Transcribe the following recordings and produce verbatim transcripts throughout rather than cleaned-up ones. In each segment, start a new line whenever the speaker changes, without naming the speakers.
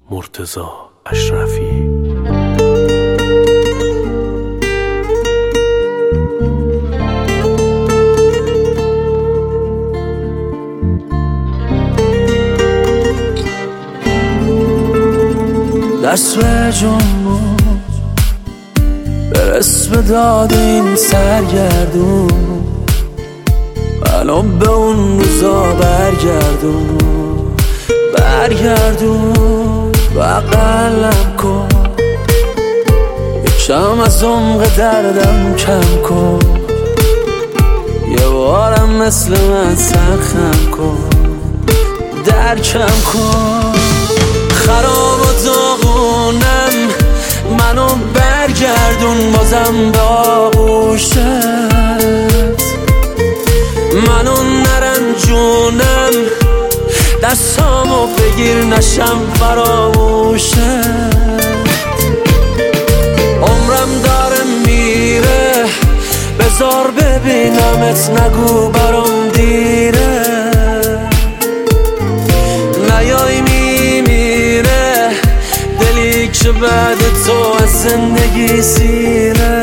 مرتضی اشرفی.
دست به جنبون برس به داد این سرگردون، منو به اون روزا برگردون برگردون بغلم کن، یکم از عمق دردم کم کن، یه بارم مثل من سرخم کن، درکم کن. خراب و داغونم منو برگردون بازم به آغوشت، منو نرنجونم دستامو بگیر نشم فراموشت. عمرم داره میره بذار ببینمت، نگو برام دیره، نیای میمیره دلی که بعد تو از زندگی سیره.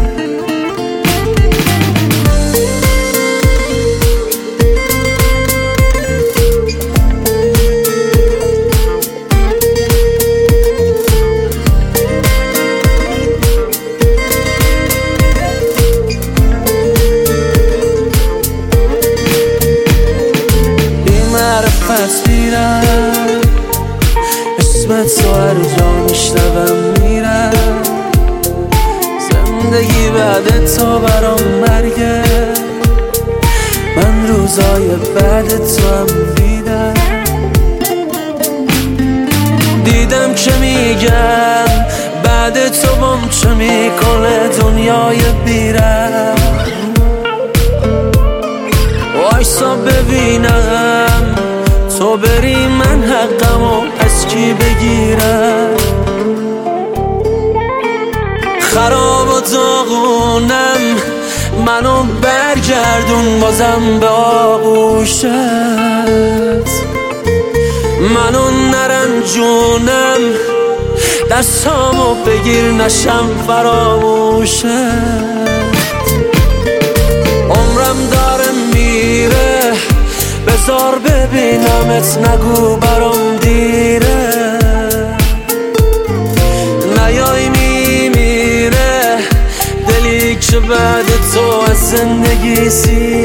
پس میرم اسمت تو هر جا میشنوم میرم، زندگی بعد تو برام مرگه، من روزای بعد تو هم دیدم دیدم که میگم بعد تو بام چه میکنه دنیای بیرم. وایسا ببینم تو بری من حقمو از کی بگیرم. خراب و داغونم منو برگردون بازم به آغوشت، منو نرنجونم دستامو بگیر نشم فراموشت. عمرم داره میره بذار ببینمت، نگو برام دیره، نیای میمیره دلی که بعد تو از زندگی سی